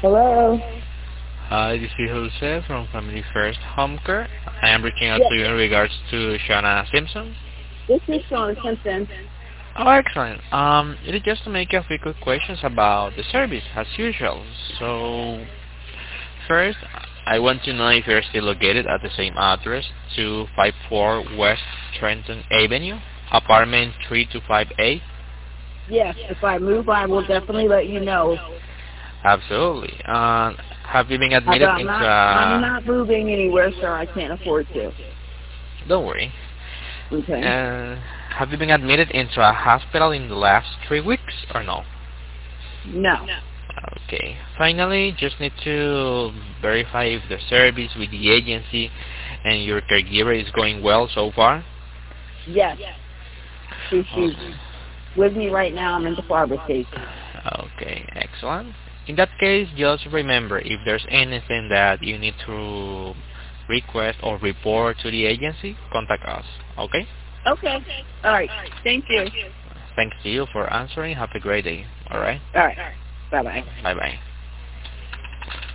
Hello? Hi, this is Jose from Family First Home Care. I am reaching out Yes, to you in regards to Shauna Simpson. this is Shauna Simpson. Oh, excellent. It is just to make a few quick questions about the service, as usual. So, first, I want to know if you're still located at the same address, 254 West Trenton Avenue, apartment 325A. Yes, if I move, I will definitely let you know. Absolutely. Have you been But admitted into I'm a... not moving anywhere, sir. I can't afford to. Don't worry. Okay? Have you been admitted into a hospital in the last 3 weeks or no? No. Okay. Finally, just need to verify if the service with the agency and your caregiver is going well so far. Yes. She's Okay. with me right now. I'm in the pharmacy. Okay, excellent. In that case, just remember if there's anything that you need to request or report to the agency, contact us. Okay? Okay. All right. Thank you. Thanks to you for answering. Have a great day. All right? All right. Bye-bye. Bye-bye.